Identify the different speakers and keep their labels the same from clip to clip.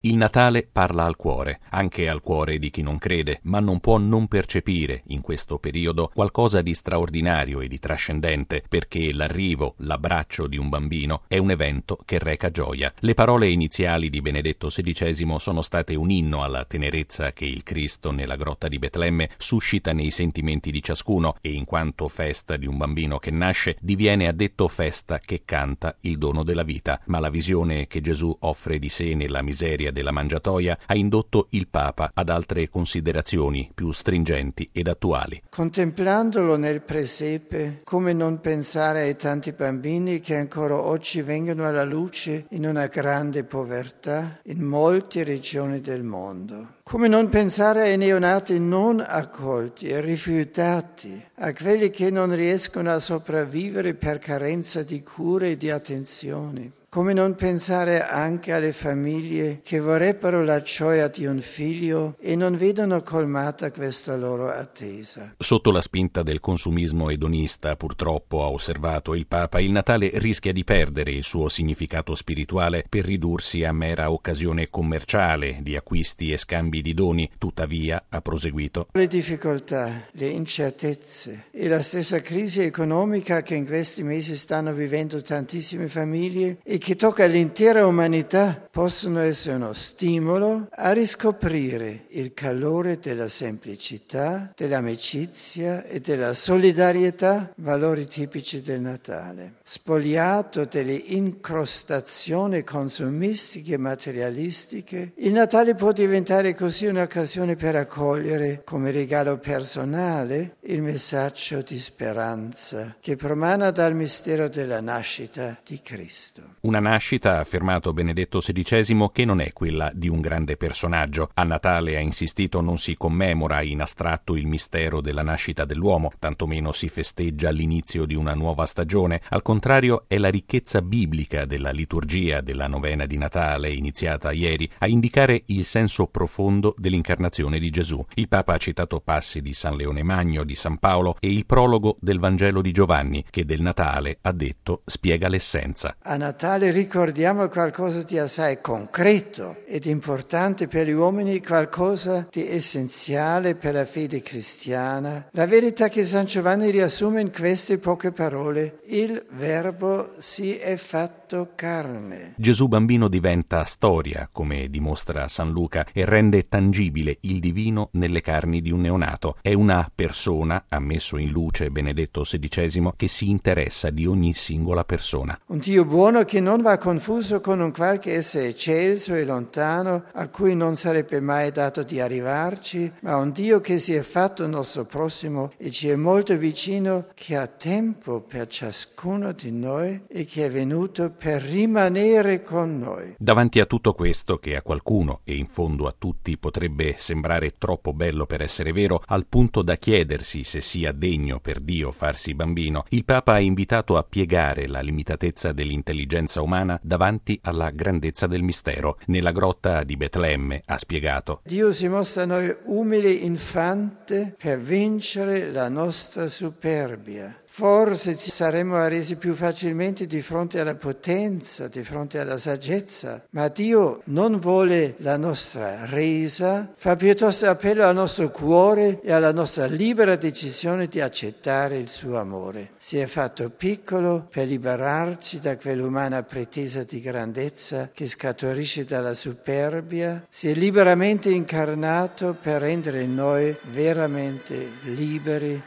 Speaker 1: Il Natale parla al cuore, anche al cuore di chi non crede, ma non può non percepire, in questo periodo, qualcosa di straordinario e di trascendente, perché l'arrivo, l'abbraccio di un bambino è un evento che reca gioia. Le parole iniziali di Benedetto XVI sono state un inno alla tenerezza che il Cristo nella grotta di Betlemme suscita nei sentimenti di ciascuno e, in quanto festa di un bambino che nasce, diviene addetto festa che canta il dono della vita. Ma la visione che Gesù offre di sé nella miseria della mangiatoia ha indotto il Papa ad altre considerazioni più stringenti ed attuali.
Speaker 2: Contemplandolo nel presepe, come non pensare ai tanti bambini che ancora oggi vengono alla luce in una grande povertà in molte regioni del mondo? Come non pensare ai neonati non accolti e rifiutati, a quelli che non riescono a sopravvivere per carenza di cure e di attenzioni? Come non pensare anche alle famiglie che vorrebbero la gioia di un figlio e non vedono colmata questa loro attesa?
Speaker 1: Sotto la spinta del consumismo edonista, purtroppo, ha osservato il Papa, il Natale rischia di perdere il suo significato spirituale per ridursi a mera occasione commerciale di acquisti e scambi di doni. Tuttavia, ha proseguito,
Speaker 2: le difficoltà, le incertezze e la stessa crisi economica che in questi mesi stanno vivendo tantissime famiglie e che tocca l'intera umanità, possono essere uno stimolo a riscoprire il calore della semplicità, dell'amicizia e della solidarietà, valori tipici del Natale. Spogliato delle incrostazioni consumistiche e materialistiche, il Natale può diventare così un'occasione per accogliere come regalo personale il messaggio di speranza che promana dal mistero della nascita di Cristo.
Speaker 1: Una nascita, ha affermato Benedetto XVI, che non è quella di un grande personaggio. A Natale, ha insistito, non si commemora in astratto il mistero della nascita dell'uomo, tantomeno si festeggia l'inizio di una nuova stagione. Al contrario, è la ricchezza biblica della liturgia della novena di Natale, iniziata ieri, a indicare il senso profondo dell'incarnazione di Gesù. Il Papa ha citato passi di San Leone Magno, di San Paolo e il prologo del Vangelo di Giovanni, che del Natale, ha detto, spiega l'essenza.
Speaker 2: A Natale ricordiamo qualcosa di assai concreto ed importante per gli uomini, qualcosa di essenziale per la fede cristiana. La verità che San Giovanni riassume in queste poche parole: il Verbo si è fatto carne.
Speaker 1: Gesù bambino diventa storia, come dimostra San Luca, e rende tangibile il divino nelle carni di un neonato. È una persona, ha messo in luce Benedetto XVI, che si interessa di ogni singola persona.
Speaker 2: Un Dio buono che non va confuso con un qualche essere eccelso e lontano a cui non sarebbe mai dato di arrivarci, ma un Dio che si è fatto nostro prossimo e ci è molto vicino, che ha tempo per ciascuno di noi e che è venuto per rimanere con noi.
Speaker 1: Davanti a tutto questo, che a qualcuno e in fondo a tutti potrebbe sembrare troppo bello per essere vero, al punto da chiedersi se sia degno per Dio farsi bambino, il Papa ha invitato a piegare la limitatezza dell'intelligenza umana davanti alla grandezza del mistero. Nella grotta di Betlemme, ha spiegato,
Speaker 2: Dio si mostra a noi umile infante per vincere la nostra superbia. Forse ci saremmo arresi più facilmente di fronte alla potenza, di fronte alla saggezza, ma Dio non vuole la nostra resa, fa piuttosto appello al nostro cuore e alla nostra libera decisione di accettare il suo amore. Si è fatto piccolo per liberarci da quell'umana pretesa di grandezza che scaturisce dalla superbia, si è liberamente incarnato per rendere noi veramente liberi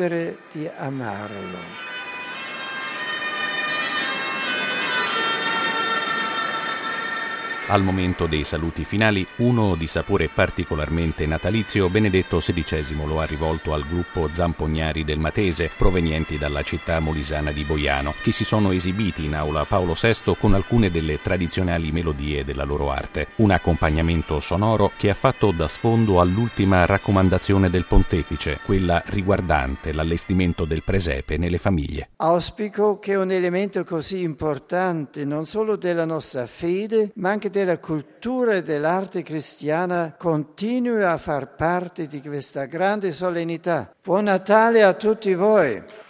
Speaker 2: di amarlo.
Speaker 1: Al momento dei saluti finali, uno di sapore particolarmente natalizio, Benedetto XVI lo ha rivolto al gruppo Zampognari del Matese, provenienti dalla città molisana di Boiano, che si sono esibiti in aula Paolo VI con alcune delle tradizionali melodie della loro arte. Un accompagnamento sonoro che ha fatto da sfondo all'ultima raccomandazione del pontefice, quella riguardante l'allestimento del presepe nelle famiglie.
Speaker 2: Auspico che un elemento così importante, non solo della nostra fede, ma anche della cultura e dell'arte cristiana, continui a far parte di questa grande solennità. Buon Natale a tutti voi!